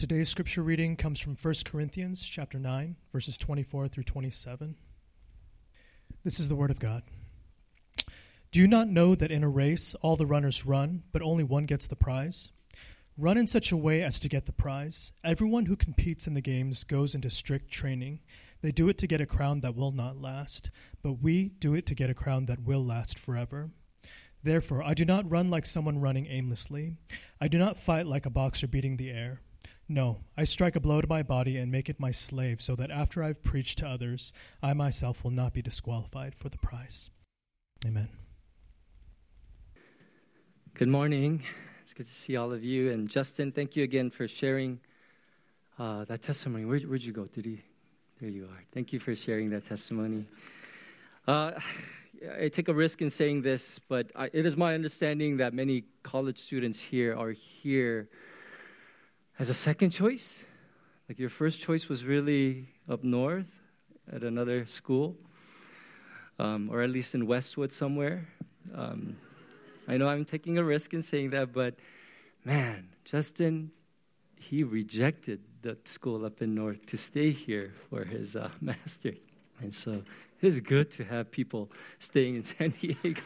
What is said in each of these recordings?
Today's scripture reading comes from 1 Corinthians chapter 9, verses 24 through 27. This is the word of God. Do you not know that in a race all the runners run, but only one gets the prize? Run in such a way as to get the prize. Everyone who competes in the games goes into strict training. They do it to get a crown that will not last, but we do it to get a crown that will last forever. Therefore, I do not run like someone running aimlessly. I do not fight like a boxer beating the air. No, I strike a blow to my body and make it my slave, so that after I've preached to others, I myself will not be disqualified for the prize. Amen. Good morning. It's good to see all of you. And Justin, thank you again for sharing that testimony. Where'd you go? There you are. Thank you for sharing that testimony. I take a risk in saying this, but it is my understanding that many college students here are here as a second choice. Like your first choice was really up north at another school, or at least in Westwood somewhere. I know I'm taking a risk in saying that, but man, Justin, he rejected the school up in north to stay here for his master's. And so it is good to have people staying in San Diego.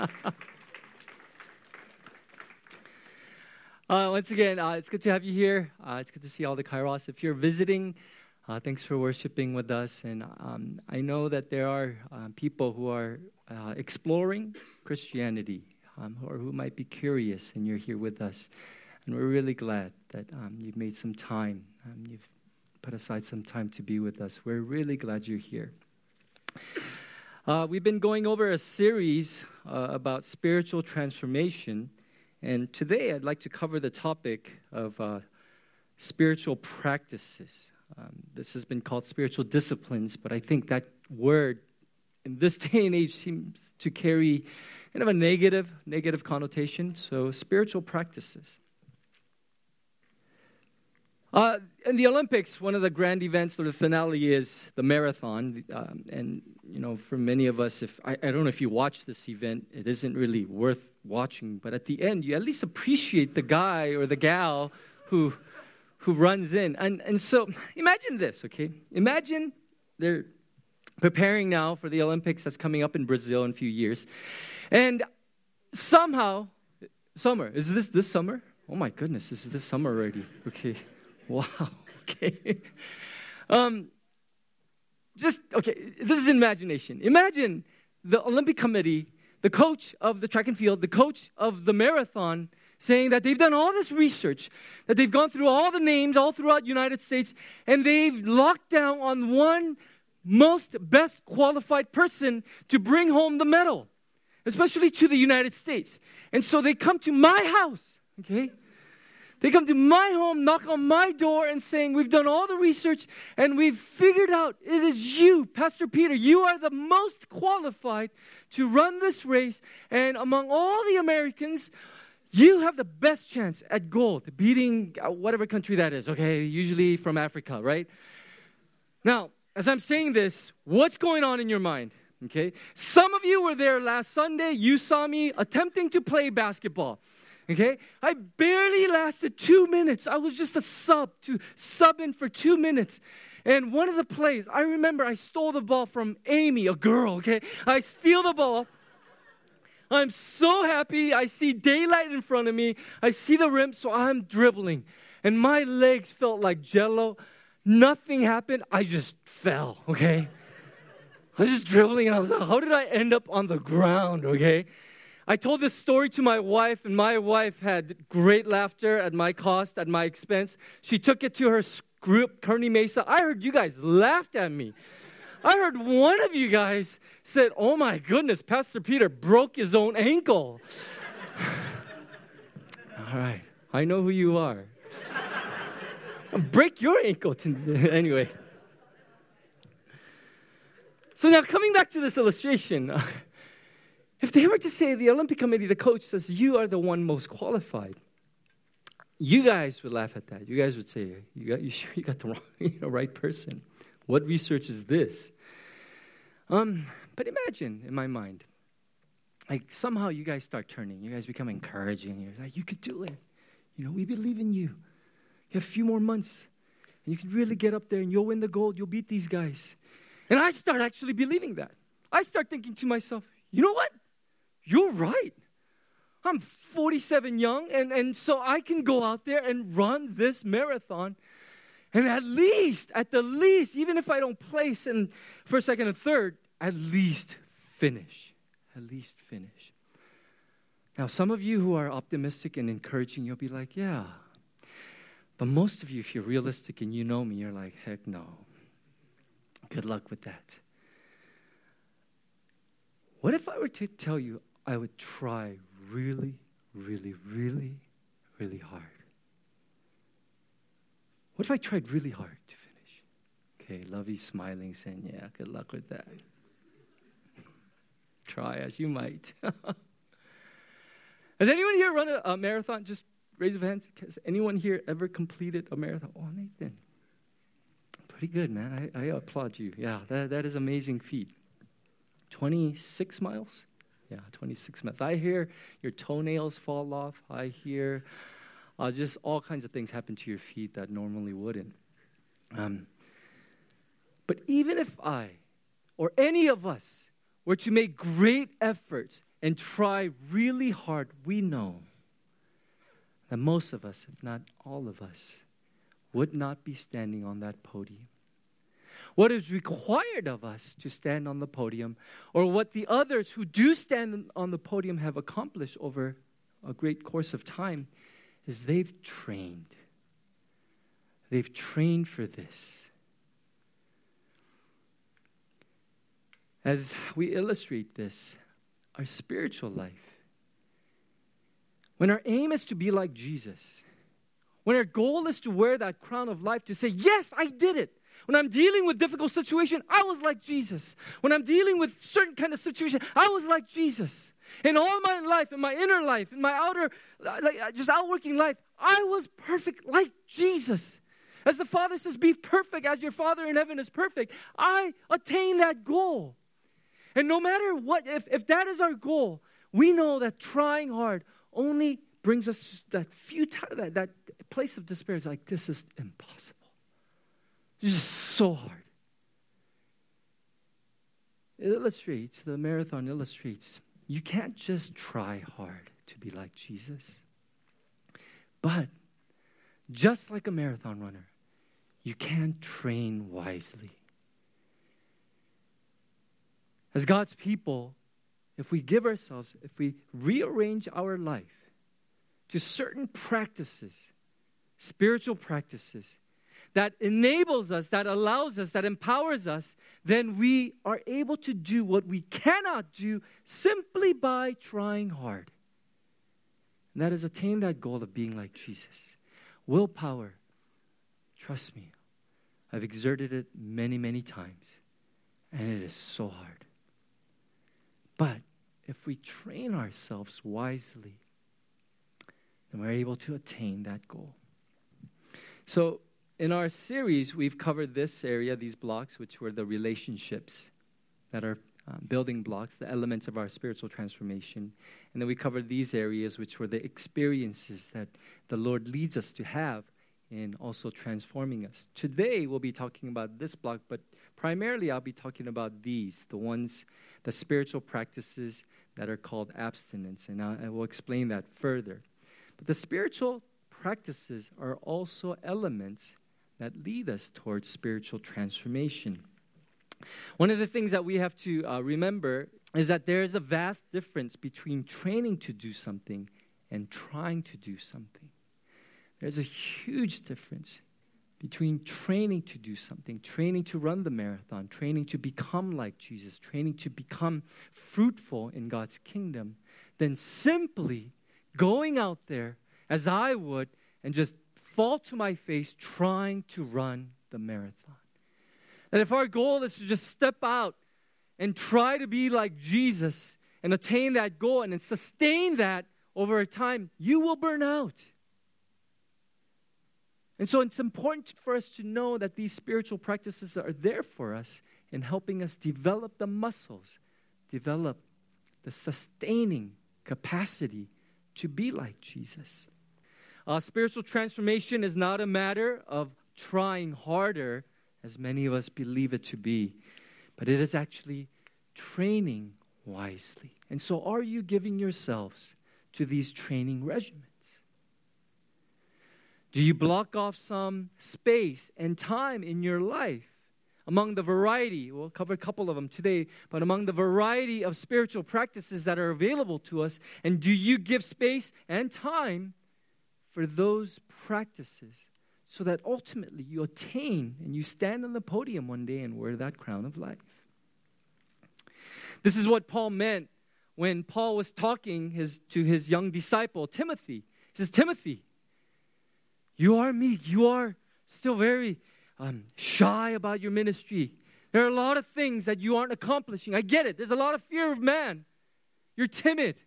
Once again, it's good to have you here. It's good to see all the Kairos. If you're visiting, thanks for worshiping with us. And I know that there are people who are exploring Christianity, or who might be curious, and you're here with us. And we're really glad that you've made some time. You've put aside some time to be with us. We're really glad you're here. We've been going over a series about spiritual transformation. And today I'd like to cover the topic of spiritual practices. This has been called spiritual disciplines, but I think that word in this day and age seems to carry kind of a negative connotation. So spiritual practices. In the Olympics, one of the grand events, or the finale, is the marathon. And, you know, for many of us, I don't know if you watch this event, it isn't really worth watching. But at the end, you at least appreciate the guy or the gal who runs in. And so imagine this, okay? Imagine they're preparing now for the Olympics that's coming up in Brazil in a few years. And somehow, summer, is this summer? Oh my goodness, this is this summer already. Okay. Wow. Okay. This is imagination. Imagine the Olympic Committee, the coach of the track and field, the coach of the marathon, saying that they've done all this research, that they've gone through all the names all throughout the United States, and they've locked down on one best qualified person to bring home the medal, especially to the United States. And so they come to my house, okay? They come to my home, knock on my door, and saying, we've done all the research, and we've figured out it is you, Pastor Peter. You are the most qualified to run this race. And among all the Americans, you have the best chance at gold, beating whatever country that is, okay? Usually from Africa, right? Now, as I'm saying this, what's going on in your mind? Okay? Some of you were there last Sunday. You saw me attempting to play basketball. Okay, I barely lasted 2 minutes. I was just a sub in for 2 minutes. And one of the plays, I remember I stole the ball from Amy, a girl, okay? I steal the ball. I'm so happy. I see daylight in front of me. I see the rim, so I'm dribbling. And my legs felt like jello. Nothing happened. I just fell, okay? I was just dribbling, and I was like, how did I end up on the ground, okay? I told this story to my wife, and my wife had great laughter at my cost, at my expense. She took it to her group, Kearney Mesa. I heard you guys laughed at me. I heard one of you guys said, oh my goodness, Pastor Peter broke his own ankle. All right, I know who you are. Break your ankle. Anyway. So now coming back to this illustration, if they were to say, the Olympic Committee, the coach says, you are the one most qualified, you guys would laugh at that. You guys would say, you got the right person. What research is this? But imagine, in my mind, like somehow you guys start turning. You guys become encouraging. You're like, you could do it. You know, we believe in you. You have a few more months. And you can really get up there and you'll win the gold. You'll beat these guys. And I start actually believing that. I start thinking to myself, you know what? You're right. I'm 47 young, and so I can go out there and run this marathon. And at the least, even if I don't place in first, second, and third, at least finish. At least finish. Now, some of you who are optimistic and encouraging, you'll be like, yeah. But most of you, if you're realistic and you know me, you're like, heck no. Good luck with that. What if I were to tell you I would try really, really, really, really hard? What if I tried really hard to finish? Okay, Lovey's smiling, saying, yeah, good luck with that. Try as you might. Has anyone here run a marathon? Just raise your hands. Has anyone here ever completed a marathon? Oh, Nathan. Pretty good, man. I applaud you. Yeah, that is an amazing feat. 26 miles? Yeah, 26 miles. I hear your toenails fall off. I hear just all kinds of things happen to your feet that normally wouldn't. But even if I or any of us were to make great efforts and try really hard, we know that most of us, if not all of us, would not be standing on that podium. What is required of us to stand on the podium, or what the others who do stand on the podium have accomplished over a great course of time, is they've trained. They've trained for this. As we illustrate this, our spiritual life, when our aim is to be like Jesus, when our goal is to wear that crown of life, to say, yes, I did it. When I'm dealing with difficult situation, I was like Jesus. When I'm dealing with certain kind of situation, I was like Jesus. In all my life, in my inner life, in my outer, just outworking life, I was perfect like Jesus. As the Father says, be perfect as your Father in heaven is perfect. I attain that goal. And no matter what, if that is our goal, we know that trying hard only brings us to that futile, that place of despair. It's like, this is impossible. It's just so hard. It illustrates, the marathon illustrates, you can't just try hard to be like Jesus. But just like a marathon runner, you can train wisely. As God's people, if we give ourselves, if we rearrange our life to certain practices, spiritual practices, that enables us, that allows us, that empowers us, then we are able to do what we cannot do simply by trying hard. And that is attain that goal of being like Jesus. Willpower, trust me, I've exerted it many, many times, and it is so hard. But if we train ourselves wisely, then we're able to attain that goal. So, in our series, we've covered this area, these blocks, which were the relationships that are building blocks, the elements of our spiritual transformation. And then we covered these areas, which were the experiences that the Lord leads us to have in also transforming us. Today, we'll be talking about this block, but primarily I'll be talking about these, the spiritual practices that are called abstinence. And I will explain that further. But the spiritual practices are also elements that lead us towards spiritual transformation. One of the things that we have to remember is that there is a vast difference between training to do something and trying to do something. There's a huge difference between training to do something, training to run the marathon, training to become like Jesus, training to become fruitful in God's kingdom, than simply going out there, as I would, and just fall to my face trying to run the marathon. That if our goal is to just step out and try to be like Jesus and attain that goal and then sustain that over a time, you will burn out. And so it's important for us to know that these spiritual practices are there for us in helping us develop the muscles, develop the sustaining capacity to be like Jesus. spiritual transformation is not a matter of trying harder, as many of us believe it to be, but it is actually training wisely. And so are you giving yourselves to these training regimens? Do you block off some space and time in your life among the variety, we'll cover a couple of them today, but among the variety of spiritual practices that are available to us, and do you give space and time for those practices so that ultimately you attain and you stand on the podium one day and wear that crown of life? This is what Paul meant when Paul was talking to his young disciple, Timothy. He says, Timothy, you are meek. You are still very shy about your ministry. There are a lot of things that you aren't accomplishing. I get it. There's a lot of fear of man. You're timid.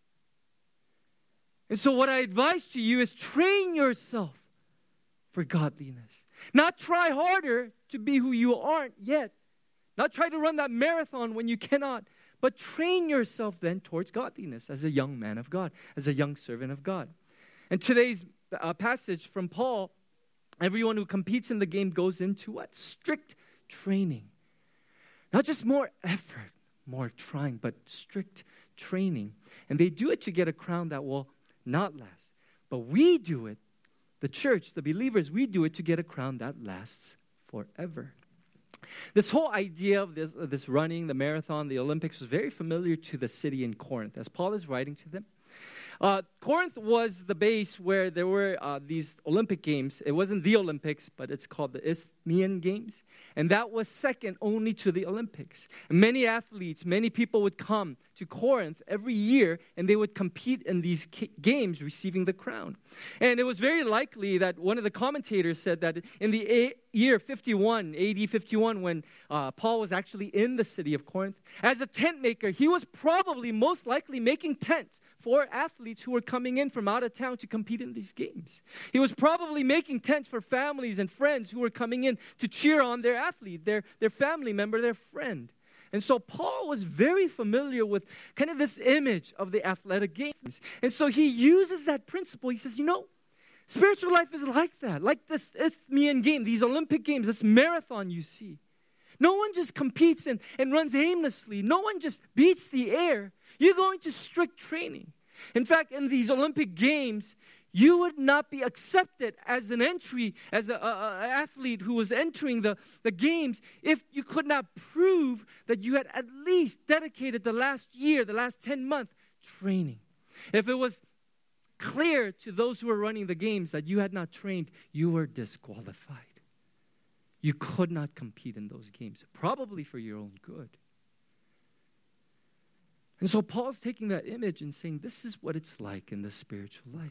And so what I advise to you is train yourself for godliness. Not try harder to be who you aren't yet. Not try to run that marathon when you cannot. But train yourself then towards godliness as a young man of God, as a young servant of God. And today's passage from Paul, everyone who competes in the game goes into what? Strict training. Not just more effort, more trying, but strict training. And they do it to get a crown that will not last. But we do it, the church, the believers, we do it to get a crown that lasts forever. This whole idea of this running, the marathon, the Olympics was very familiar to the city in Corinth. As Paul is writing to them, Corinth was the base where there were these Olympic Games. It wasn't the Olympics, but it's called the Isthmian Games. And that was second only to the Olympics. And many athletes, many people would come to Corinth every year, and they would compete in these games, receiving the crown. And it was very likely that one of the commentators said that in the year 51, AD 51, when Paul was actually in the city of Corinth, as a tent maker, he was probably most likely making tents for athletes who were coming in from out of town to compete in these games. He was probably making tents for families and friends who were coming in to cheer on their athlete, their family member, their friend. And so Paul was very familiar with kind of this image of the athletic games. And so he uses that principle. He says, spiritual life is like that, like this Isthmian game, these Olympic games, this marathon you see. No one just competes and runs aimlessly. No one just beats the air. You're going to strict training. In fact, in these Olympic games, you would not be accepted as an entry, as an athlete who was entering the games if you could not prove that you had at least dedicated the last year, the last 10 months training. If it was clear to those who were running the games that you had not trained, you were disqualified. You could not compete in those games, probably for your own good. And so Paul's taking that image and saying, this is what it's like in the spiritual life.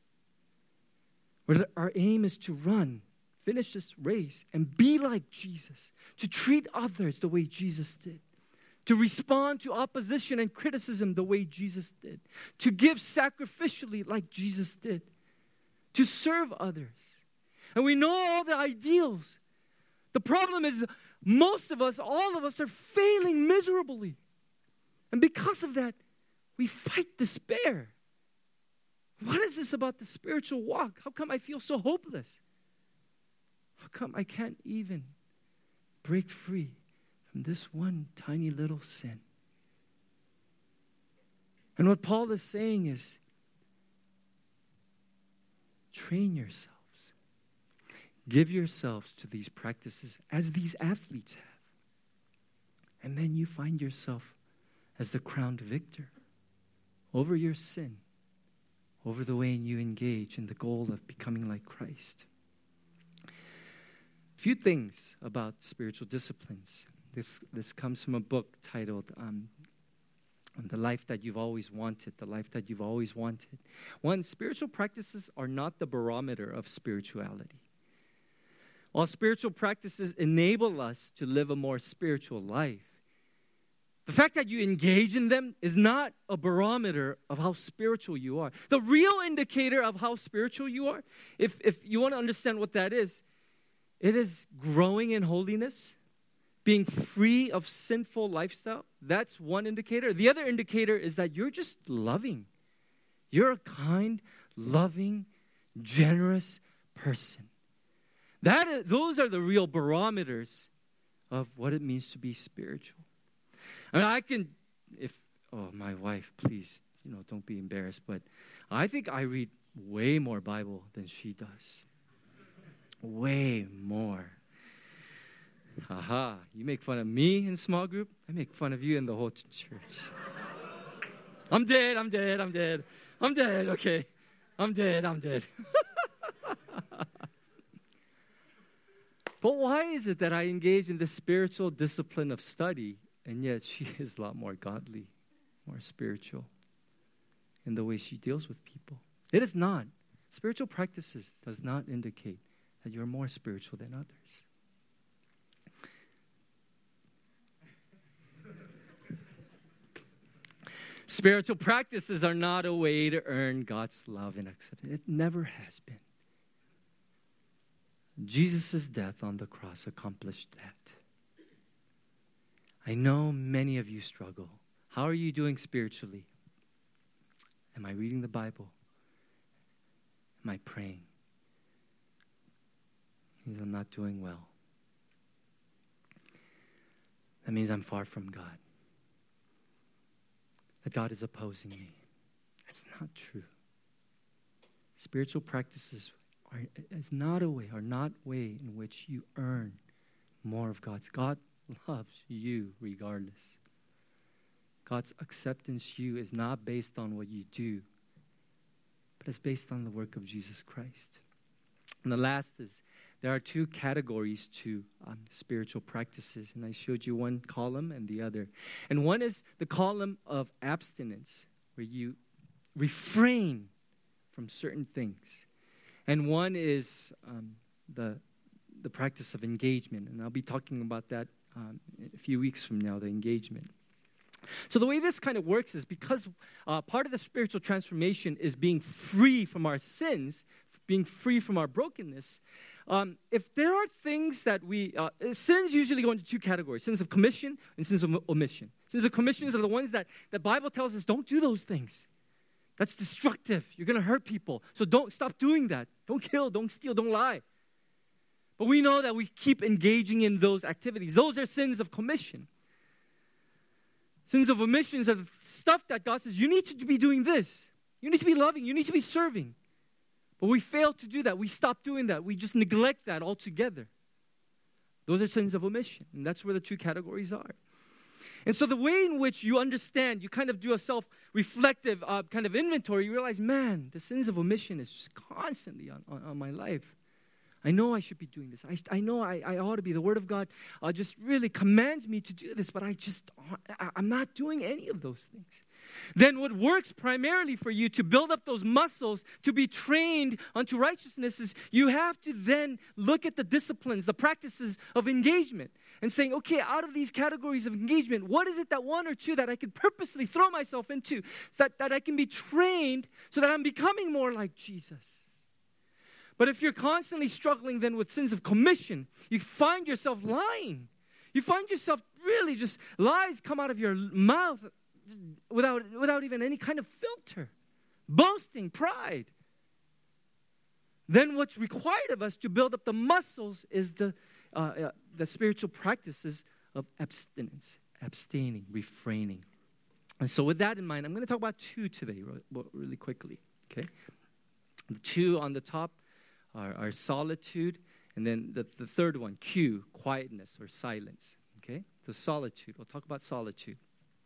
Where our aim is to run, finish this race, and be like Jesus, to treat others the way Jesus did, to respond to opposition and criticism the way Jesus did, to give sacrificially like Jesus did, to serve others. And we know all the ideals. The problem is most of us, all of us, are failing miserably. And because of that, we fight despair. What is this about the spiritual walk? How come I feel so hopeless? How come I can't even break free from this one tiny little sin? And what Paul is saying is, train yourselves. Give yourselves to these practices as these athletes have. And then you find yourself as the crowned victor over your sin, over the way you engage in the goal of becoming like Christ. A few things about spiritual disciplines. This comes from a book titled The Life That You've Always Wanted, The Life That You've Always Wanted. One, spiritual practices are not the barometer of spirituality. While spiritual practices enable us to live a more spiritual life, the fact that you engage in them is not a barometer of how spiritual you are. The real indicator of how spiritual you are, if you want to understand what that is, it is growing in holiness, being free of sinful lifestyle. That's one indicator. The other indicator is that you're just loving. You're a kind, loving, generous person. Those are the real barometers of what it means to be spiritual. I mean, my wife, please, don't be embarrassed, but I think I read way more Bible than she does. Way more. Haha, you make fun of me in small group, I make fun of you in the whole church. I'm dead, okay. I'm dead. But why is it that I engage in the spiritual discipline of study, and yet she is a lot more godly, more spiritual in the way she deals with people? It is not. Spiritual practices does not indicate that you're more spiritual than others. Spiritual practices are not a way to earn God's love and acceptance. It never has been. Jesus' death on the cross accomplished that. I know many of you struggle. How are you doing spiritually? Am I reading the Bible? Am I praying? It means I'm not doing well. That means I'm far from God. That God is opposing me. That's not true. Spiritual practices are not a way in which you earn more of God's. God loves you regardless. God's acceptance of you is not based on what you do, but it's based on the work of Jesus Christ. And the last is, there are two categories to spiritual practices, and I showed you one column and the other. And one is the column of abstinence, where you refrain from certain things. And one is the practice of engagement, and I'll be talking about that a few weeks from now, the engagement. So the way this kind of works is because part of the spiritual transformation is being free from our sins, being free from our brokenness. If there are things that sins usually go into two categories: sins of commission and sins of omission. Sins of commission are the ones that the Bible tells us don't do those things. That's destructive. You're going to hurt people. So stop doing that. Don't kill, don't steal, don't lie. But we know that we keep engaging in those activities. Those are sins of commission. Sins of omissions are the stuff that God says, you need to be doing this. You need to be loving. You need to be serving. But we fail to do that. We stop doing that. We just neglect that altogether. Those are sins of omission. And that's where the two categories are. And so the way in which you understand, you kind of do a self-reflective kind of inventory, you realize, man, the sins of omission is just constantly on my life. I know I should be doing this. I know I ought to be. The Word of God just really commands me to do this, but I'm not doing any of those things. Then what works primarily for you to build up those muscles to be trained unto righteousness is you have to then look at the disciplines, the practices of engagement, and saying, okay, out of these categories of engagement, what is it that one or two that I can purposely throw myself into so that I can be trained so that I'm becoming more like Jesus? But if you're constantly struggling then with sins of commission, you find yourself lying. You find yourself really just lies come out of your mouth without even any kind of filter. Boasting, pride. Then what's required of us to build up the muscles is the spiritual practices of abstinence, abstaining, refraining. And so with that in mind, I'm going to talk about two today really quickly. Okay, the two on the top are solitude, and then the third one, Q, quietness or silence. Okay, so solitude. We'll talk about solitude.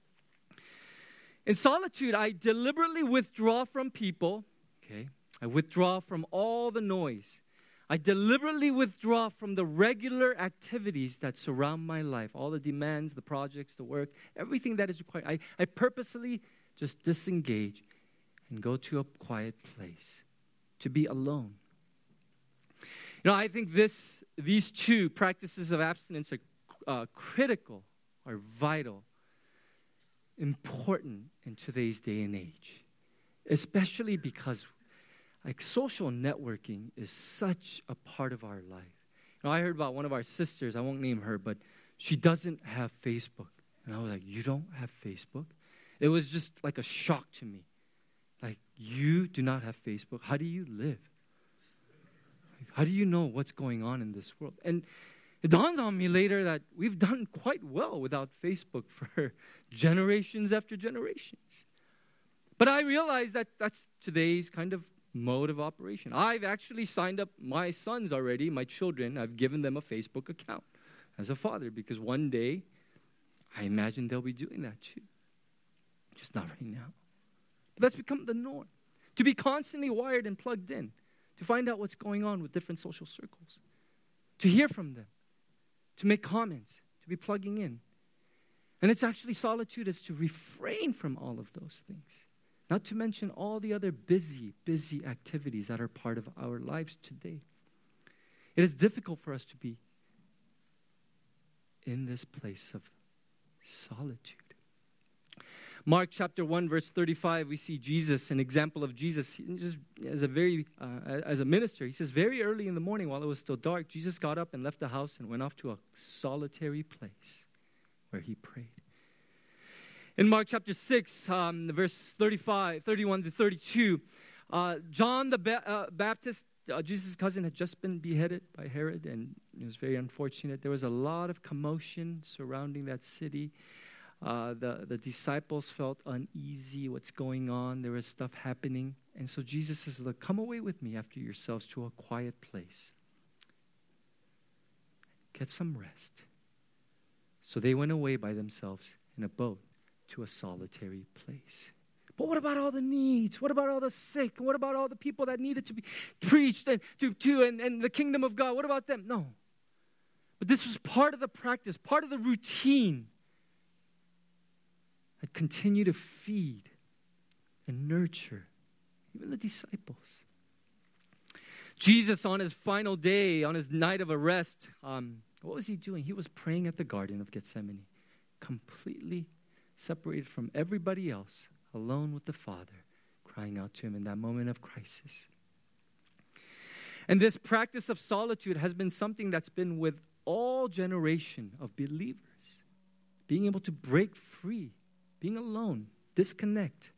In solitude, I deliberately withdraw from people. Okay, I withdraw from all the noise. I deliberately withdraw from the regular activities that surround my life, all the demands, the projects, the work, everything that is required. I purposely just disengage and go to a quiet place to be alone. You know, I think these two practices of abstinence are critical, are vital, important in today's day and age, especially because social networking is such a part of our life. You know, I heard about one of our sisters, I won't name her, but she doesn't have Facebook. And I was like, you don't have Facebook? It was just like a shock to me. Like, you do not have Facebook? How do you live? How do you know what's going on in this world? And it dawns on me later that we've done quite well without Facebook for generations after generations. But I realize that that's today's kind of mode of operation. I've actually signed up my sons already, my children. I've given them a Facebook account as a father because one day I imagine they'll be doing that too. Just not right now. But that's become the norm. To be constantly wired and plugged in. To find out what's going on with different social circles. To hear from them. To make comments. To be plugging in. And it's actually solitude is to refrain from all of those things. Not to mention all the other busy activities that are part of our lives today. It is difficult for us to be in this place of solitude. Mark chapter 1 verse 35, we see Jesus, an example of Jesus just as a minister. He says, very early in the morning while it was still dark, Jesus got up and left the house and went off to a solitary place where he prayed. In Mark chapter 6, verse 31 to 32, John the Baptist, Jesus' cousin, had just been beheaded by Herod, and it was very unfortunate. There was a lot of commotion surrounding that city. The disciples felt uneasy, what's going on. There was stuff happening. And so Jesus says, look, come away with me after yourselves to a quiet place. Get some rest. So they went away by themselves in a boat to a solitary place. But what about all the needs? What about all the sick? What about all the people that needed to be preached and the kingdom of God? What about them? No. But this was part of the practice, part of the routine that continued to feed and nurture even the disciples. Jesus, on his final day, on his night of arrest, what was he doing? He was praying at the Garden of Gethsemane, completely separated from everybody else, alone with the Father, crying out to him in that moment of crisis. And this practice of solitude has been something that's been with all generation of believers. Being able to break free, being alone, disconnect,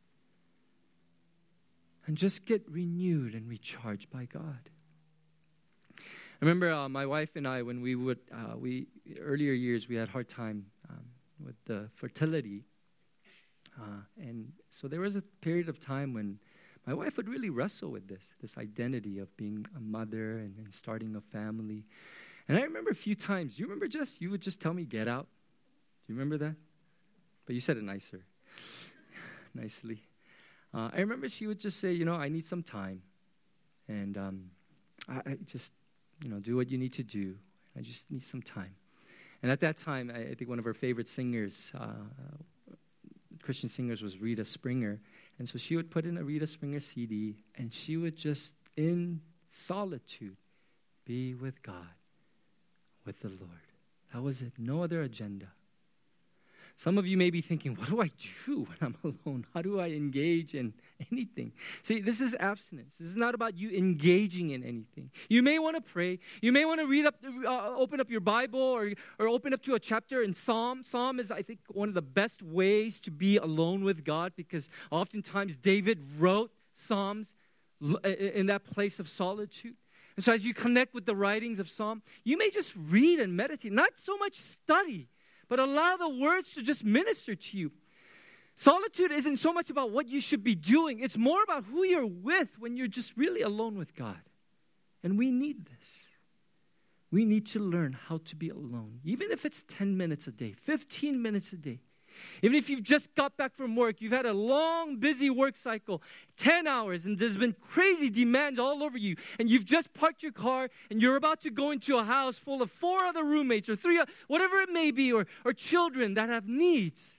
and just get renewed and recharged by God. I remember my wife and I, when earlier years, we had a hard time with the fertility. And so there was a period of time when my wife would really wrestle with this identity of being a mother and starting a family. And I remember a few times, you remember you would just tell me, get out. Do you remember that? But you said it nicely. I remember she would just say, I need some time. And I just, do what you need to do. I just need some time. And at that time, I think one of her favorite singers, Christian singers, was Rita Springer. And so she would put in a Rita Springer CD, and she would just, in solitude, be with God, with the Lord. That was it. No other agenda. Some of you may be thinking, what do I do when I'm alone? How do I engage in anything? See, this is abstinence. This is not about you engaging in anything. You may want to pray. You may want to open up your Bible or open up to a chapter in Psalm. Psalm is, I think, one of the best ways to be alone with God, because oftentimes David wrote Psalms in that place of solitude. And so as you connect with the writings of Psalm, you may just read and meditate, not so much study, but allow the words to just minister to you. Solitude isn't so much about what you should be doing. It's more about who you're with when you're just really alone with God. And we need this. We need to learn how to be alone. Even if it's 10 minutes a day, 15 minutes a day. Even if you've just got back from work, you've had a long, busy work cycle, 10 hours, and there's been crazy demands all over you, and you've just parked your car, and you're about to go into a house full of 4 other roommates, or 3, whatever it may be, or children that have needs.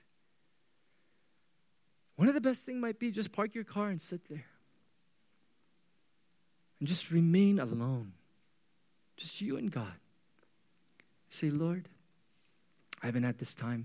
One of the best things might be just park your car and sit there. And just remain alone. Just you and God. Say, Lord, I haven't had this time.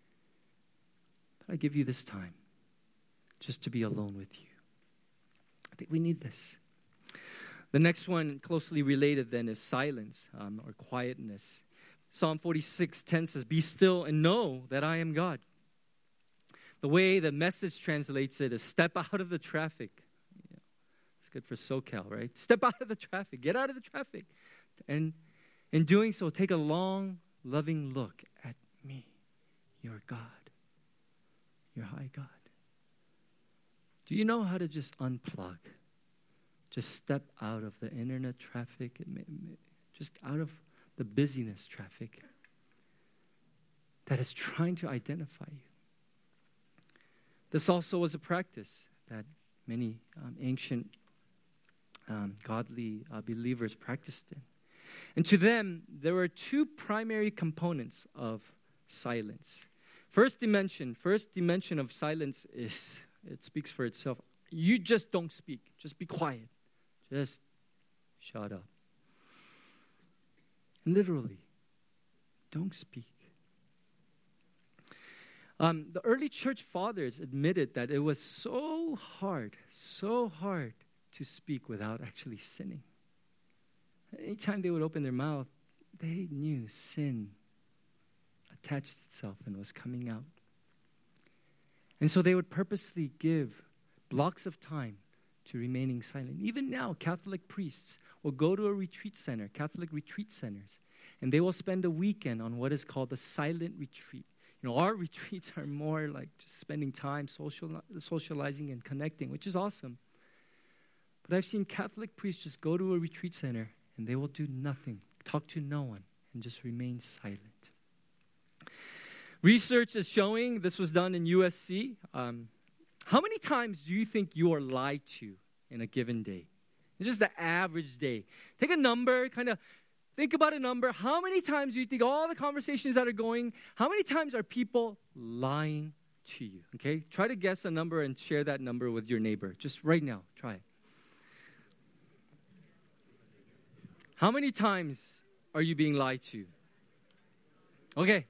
I give you this time just to be alone with you. I think we need this. The next one, closely related then, is silence or quietness. Psalm 46:10 says, be still and know that I am God. The way the Message translates it is step out of the traffic. It's good for SoCal, right? Step out of the traffic. Get out of the traffic. And in doing so, take a long, loving look at me, your God, your high God. Do you know how to just unplug? Just step out of the internet traffic, just out of the busyness traffic that is trying to identify you. This also was a practice that many ancient godly believers practiced in. And to them, there were two primary components of silence. First dimension of silence is, it speaks for itself. You just don't speak. Just be quiet. Just shut up. Literally, don't speak. The early church fathers admitted that it was so hard to speak without actually sinning. Anytime they would open their mouth, they knew sin attached itself and was coming out. And so they would purposely give blocks of time to remaining silent. Even now, Catholic priests will go to a retreat center, Catholic retreat centers, and they will spend a weekend on what is called a silent retreat. You know, our retreats are more like just spending time socializing and connecting, which is awesome. But I've seen Catholic priests just go to a retreat center and they will do nothing, talk to no one, and just remain silent. Research is showing, this was done in USC, how many times do you think you are lied to in a given day? It's just the average day. Take a number, kind of think about a number. How many times do you think all the conversations that are going, how many times are people lying to you? Okay, try to guess a number and share that number with your neighbor. Just right now, try it. How many times are you being lied to? Okay.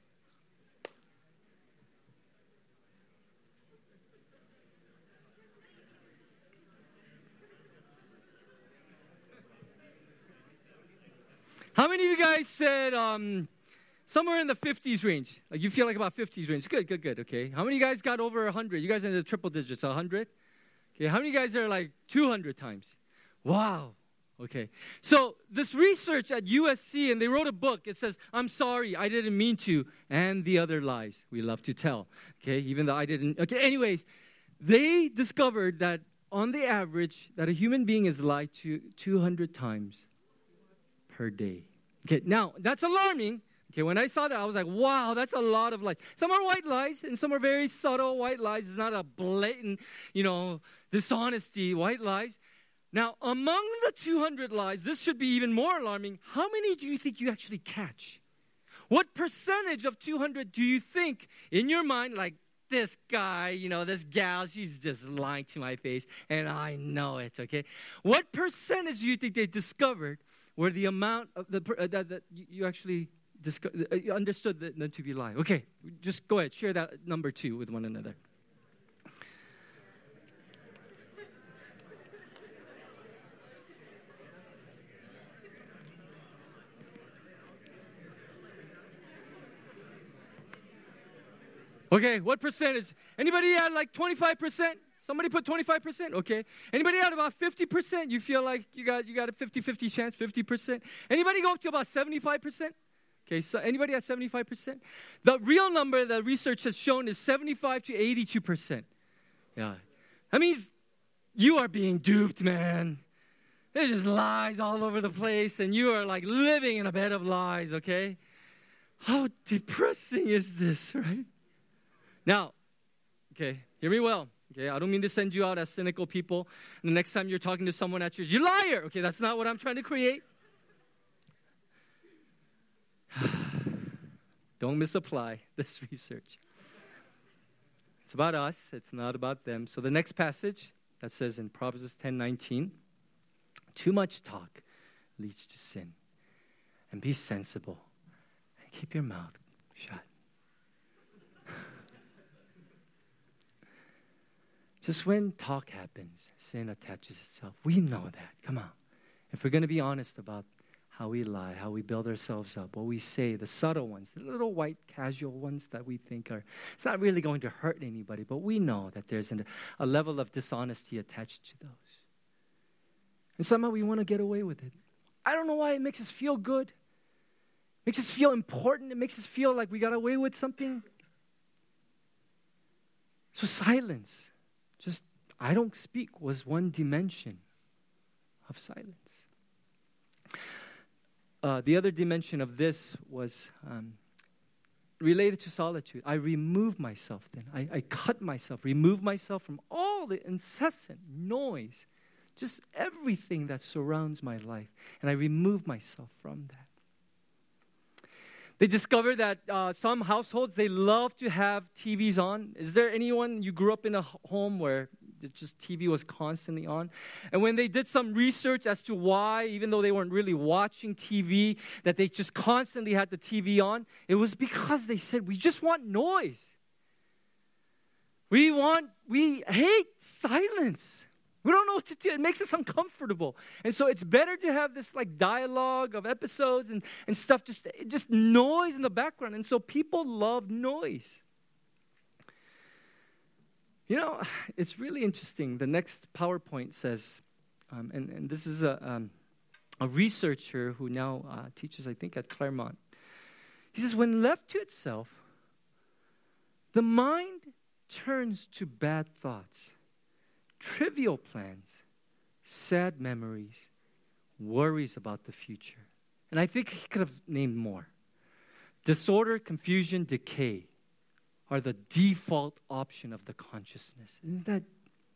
How many of you guys said somewhere in the 50s range? Like you feel like about 50s range. Good, okay. How many of you guys got over 100? You guys are in the triple digits, 100? Okay, how many of you guys are like 200 times? Wow. Okay, so this research at USC, and they wrote a book. It says, I'm sorry, I didn't mean to, and the other lies we love to tell. Okay, even though I didn't. Okay, anyways, they discovered that on the average, that a human being is lied to 200 times per day. Okay, now, that's alarming. Okay, when I saw that, I was like, wow, that's a lot of lies. Some are white lies, and some are very subtle white lies. It's not a blatant, dishonesty, white lies. Now, among the 200 lies, this should be even more alarming. How many do you think you actually catch? What percentage of 200 do you think in your mind, like this guy, this gal, she's just lying to my face, and I know it, okay? What percentage do you think they discovered where the amount of that you actually understood them to be lying? Okay, just go ahead, share that number two with one another. Okay, what percentage? Anybody at like 25%? Somebody put 25%? Okay. Anybody at about 50%? You feel like you got a 50-50 chance, 50%? Anybody go up to about 75%? Okay, so anybody at 75%? The real number that research has shown is 75 to 82%. Yeah. That means you are being duped, man. There's just lies all over the place, and you are like living in a bed of lies, okay? How depressing is this, right? Now, okay, hear me well. Okay, I don't mean to send you out as cynical people. And the next time you're talking to someone at church, you liar. Okay, that's not what I'm trying to create. Don't misapply this research. It's about us. It's not about them. So the next passage that says in Proverbs 10:19, too much talk leads to sin. And be sensible and keep your mouth shut. Just when talk happens, sin attaches itself. We know that. Come on. If we're going to be honest about how we lie, how we build ourselves up, what we say, the subtle ones, the little white casual ones that we think are, it's not really going to hurt anybody, but we know that there's a level of dishonesty attached to those. And somehow we want to get away with it. I don't know why. It makes us feel good. It makes us feel important. It makes us feel like we got away with something. So silence, just I don't speak, was one dimension of silence. The other dimension of this was related to solitude. I remove myself then. I cut myself, remove myself from all the incessant noise, just everything that surrounds my life. And I remove myself from that. They discovered that some households, they love to have TVs on. Is there anyone, you grew up in a home where just TV was constantly on? And when they did some research as to why, even though they weren't really watching TV, that they just constantly had the TV on, it was because they said, we just want noise. We hate silence. We don't know what to do. It makes us uncomfortable. And so it's better to have this like dialogue of episodes and stuff, just noise in the background. And so people love noise. You know, it's really interesting. The next PowerPoint says, and this is a researcher who now teaches, I think, at Claremont. He says, when left to itself, the mind turns to bad thoughts, trivial plans, sad memories, worries about the future. And I think he could have named more. Disorder, confusion, decay are the default option of the consciousness. Isn't that?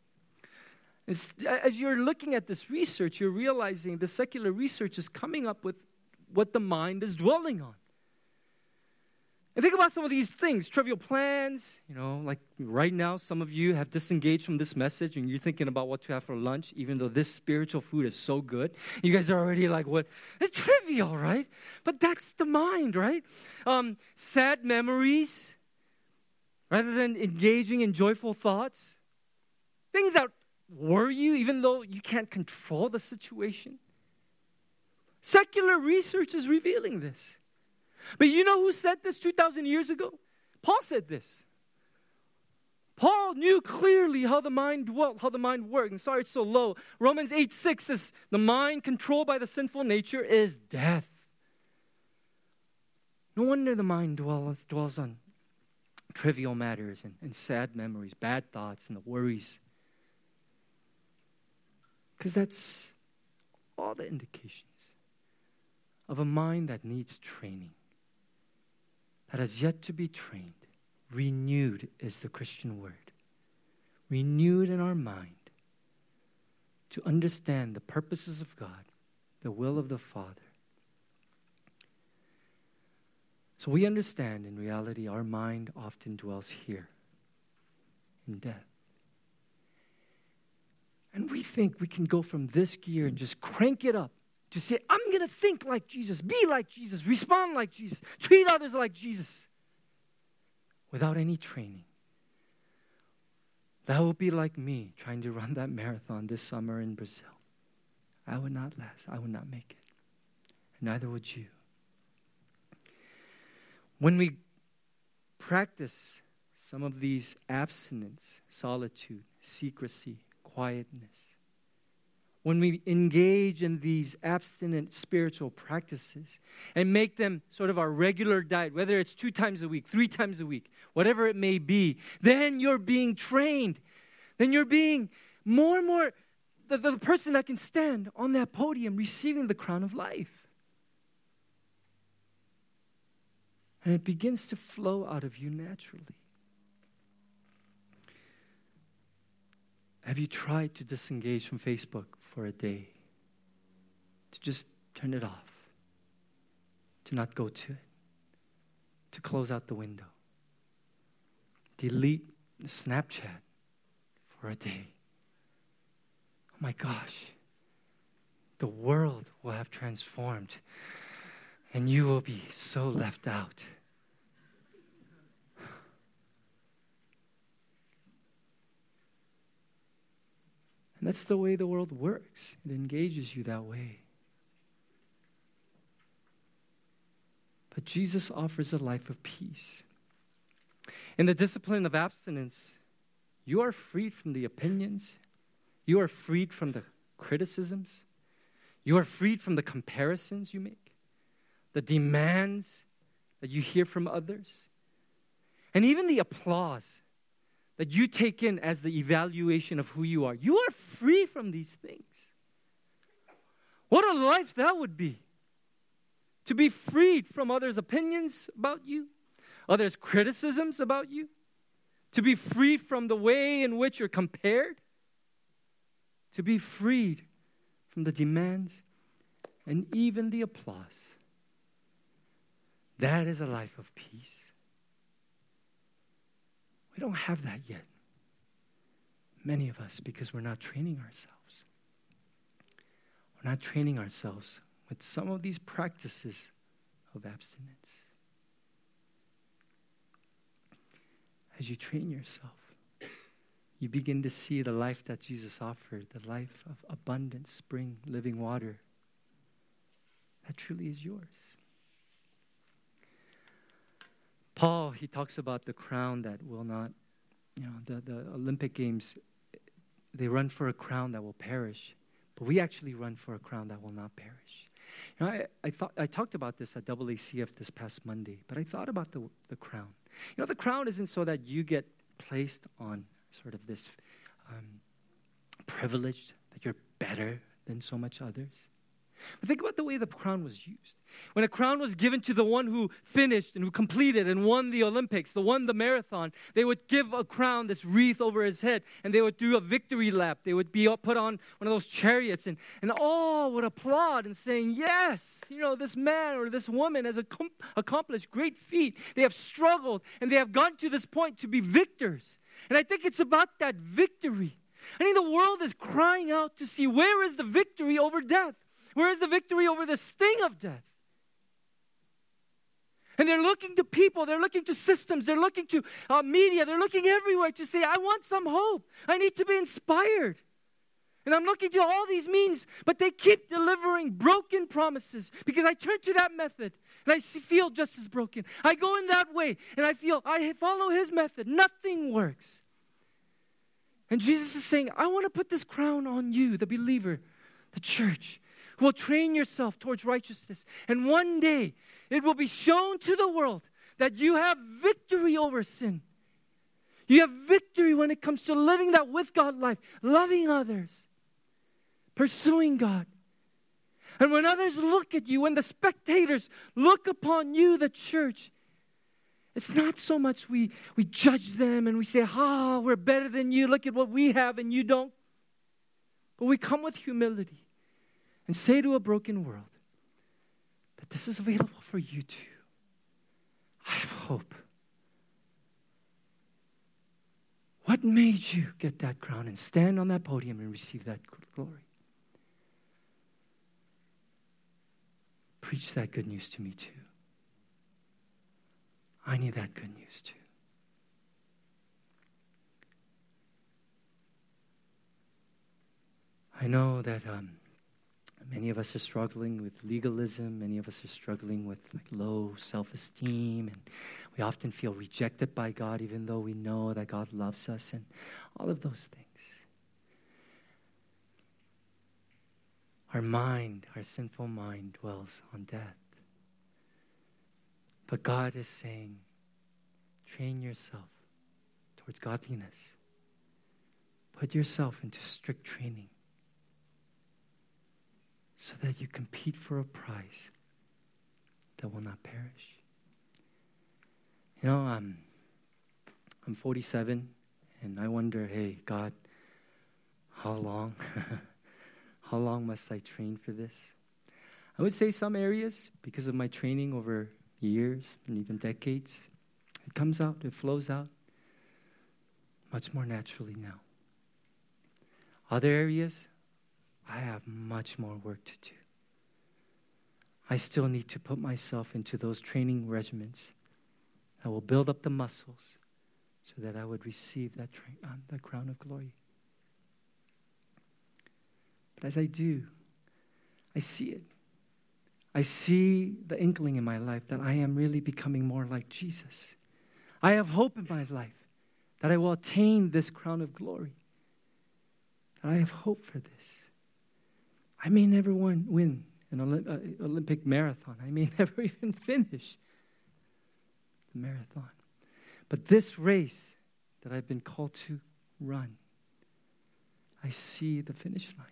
As you're looking at this research, you're realizing the secular research is coming up with what the mind is dwelling on. And think about some of these things, trivial plans, like right now, some of you have disengaged from this message and you're thinking about what to have for lunch, even though this spiritual food is so good. You guys are already like, what? It's trivial, right? But that's the mind, right? Sad memories, rather than engaging in joyful thoughts. Things that worry you, even though you can't control the situation. Secular research is revealing this. But you know who said this 2,000 years ago? Paul said this. Paul knew clearly how the mind dwelt, how the mind worked. And sorry it's so low. Romans 8:6 says, the mind controlled by the sinful nature is death. No wonder the mind dwells on trivial matters and sad memories, bad thoughts, and the worries. Because that's all the indications of a mind that needs training, that has yet to be trained. Renewed is the Christian word. Renewed in our mind to understand the purposes of God, the will of the Father. So we understand in reality our mind often dwells here in death. And we think we can go from this gear and just crank it up to say, I'm going to think like Jesus, be like Jesus, respond like Jesus, treat others like Jesus, without any training. That would be like me trying to run that marathon this summer in Brazil. I would not last. I would not make it. And neither would you. When we practice some of these abstinence, solitude, secrecy, quietness, when we engage in these abstinent spiritual practices and make them sort of our regular diet, whether it's 2 times a week, 3 times a week, whatever it may be, then you're being trained. Then you're being more and more the person that can stand on that podium receiving the crown of life. And it begins to flow out of you naturally. Have you tried to disengage from Facebook for a day? To just turn it off? To not go to it? To close out the window? Delete Snapchat for a day? Oh my gosh. The world will have transformed and you will be so left out. And that's the way the world works. It engages you that way. But Jesus offers a life of peace. In the discipline of abstinence, you are freed from the opinions. You are freed from the criticisms. You are freed from the comparisons you make, the demands that you hear from others, and even the applause that you take in as the evaluation of who you are. You are free from these things. What a life that would be. To be freed from others' opinions about you, others' criticisms about you, to be freed from the way in which you're compared, to be freed from the demands and even the applause. That is a life of peace. We don't have that yet. Many of us, because we're not training ourselves. We're not training ourselves with some of these practices of abstinence. As you train yourself, you begin to see the life that Jesus offered, the life of abundant spring, living water. That truly is yours. Paul, he talks about the crown that will not, the Olympic Games, they run for a crown that will perish, but we actually run for a crown that will not perish. I talked about this at AACF this past Monday, but I thought about the crown. The crown isn't so that you get placed on sort of this privilege that you're better than so much others. But think about the way the crown was used. When a crown was given to the one who finished and who completed and won the Olympics, won the marathon, they would give a crown, this wreath over his head, and they would do a victory lap. They would be put on one of those chariots, and all would applaud and saying, yes, this man or this woman has accomplished great feat. They have struggled, and they have gotten to this point to be victors. And I think it's about that victory. I think the world is crying out to see, where is the victory over death? Where is the victory over the sting of death? And they're looking to people, they're looking to systems, they're looking to media, they're looking everywhere to say, I want some hope. I need to be inspired. And I'm looking to all these means, but they keep delivering broken promises because I turn to that method and I feel just as broken. I go in that way and I feel I follow his method. Nothing works. And Jesus is saying, I want to put this crown on you, the believer, the church, who will train yourself towards righteousness. And one day, it will be shown to the world that you have victory over sin. You have victory when it comes to living that with God life, loving others, pursuing God. And when others look at you, when the spectators look upon you, the church, it's not so much we judge them and we say, we're better than you. Look at what we have and you don't. But we come with humility and say to a broken world that this is available for you too. I have hope. What made you get that crown and stand on that podium and receive that glory? Preach that good news to me too. I need that good news too. I know that many of us are struggling with legalism. Many of us are struggling with low self-esteem. And we often feel rejected by God even though we know that God loves us and all of those things. Our mind, our sinful mind dwells on death. But God is saying, train yourself towards godliness. Put yourself into strict training so that you compete for a prize that will not perish. I'm 47, and I wonder, hey, God, how long? How long must I train for this? I would say some areas, because of my training over years and even decades, it comes out, it flows out much more naturally now. Other areas, I have much more work to do. I still need to put myself into those training regimens that will build up the muscles so that I would receive that crown of glory. But as I do, I see it. I see the inkling in my life that I am really becoming more like Jesus. I have hope in my life that I will attain this crown of glory. That I have hope for this. I may never win an Olympic marathon. I may never even finish the marathon. But this race that I've been called to run, I see the finish line.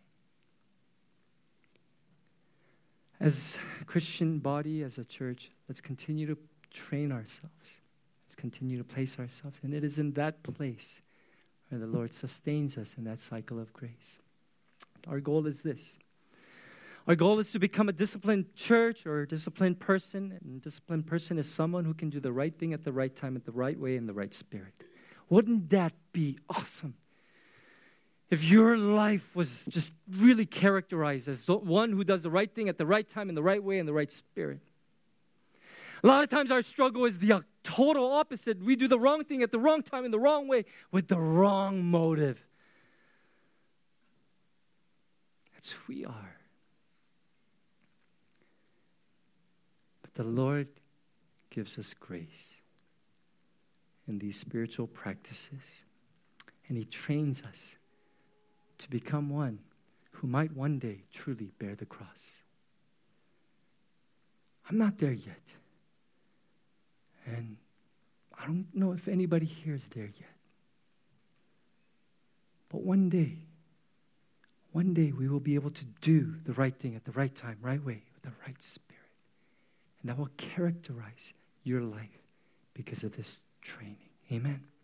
As a Christian body, as a church, let's continue to train ourselves. Let's continue to place ourselves. And it is in that place where the Lord sustains us in that cycle of grace. Our goal is this. Our goal is to become a disciplined church or a disciplined person. And a disciplined person is someone who can do the right thing at the right time, at the right way, in the right spirit. Wouldn't that be awesome? If your life was just really characterized as the one who does the right thing at the right time, in the right way, in the right spirit. A lot of times our struggle is the total opposite. We do the wrong thing at the wrong time, in the wrong way, with the wrong motive. That's who we are. But the Lord gives us grace in these spiritual practices. And He trains us to become one who might one day truly bear the cross. I'm not there yet. And I don't know if anybody here is there yet. But one day we will be able to do the right thing at the right time, right way, with the right spirit. And that will characterize your life because of this training. Amen.